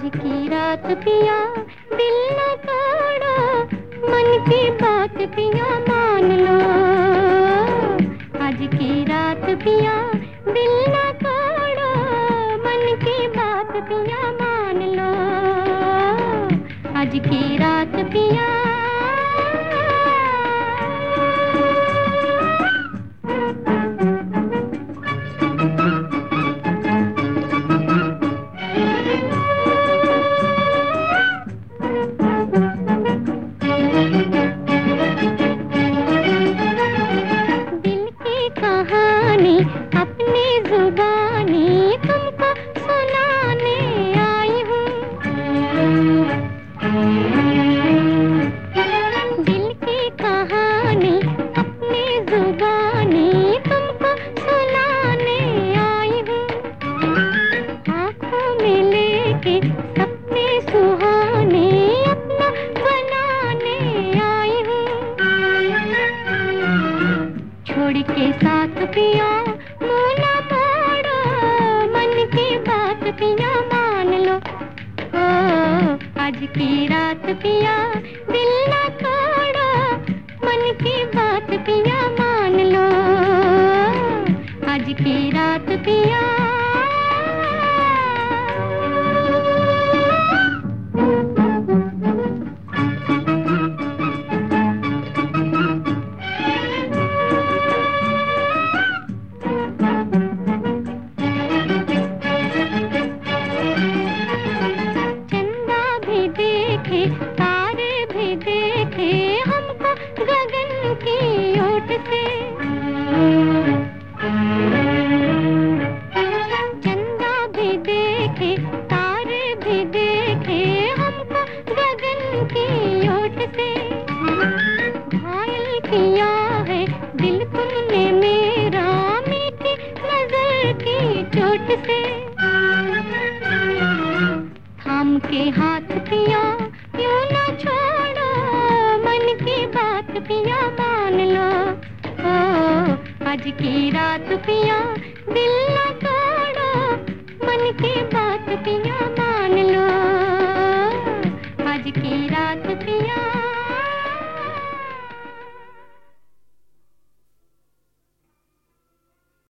आज की रात पिया दिल न तोड़ो, मन की बात पिया मान लो। आज की रात पिया दिल न तोड़ो, मन की बात पिया मान लो। आज की रात पिया अपनी जुबानी तुमको सुनाने आई हूँ। दिल की कहानी अपनी जुबानी तुमको सुनाने आई हूँ। आँखों में लेके सपने सुहाने अपना बनाने आई हूँ। छोड़ के साथ पिया मोना मोड़ो, मन की बात पिया मान लो। ओ आज की रात पिया दिल न तोड़ो, मन की बात पिया मान लो। आज की रात पिया तारे भी देखे हमको गगन की ओट से। चंदा भी देखे तारे भी देखे हमको गगन की ओट से। घायल किया है दिल तुमने मेरा मीठी नजर की चोट से। थाम के हाथ पिया क्यों ना छोड़ो, मन की बात पिया मान लो। ओ आज की रात पिया दिल न तोड़ो, मन की बात पिया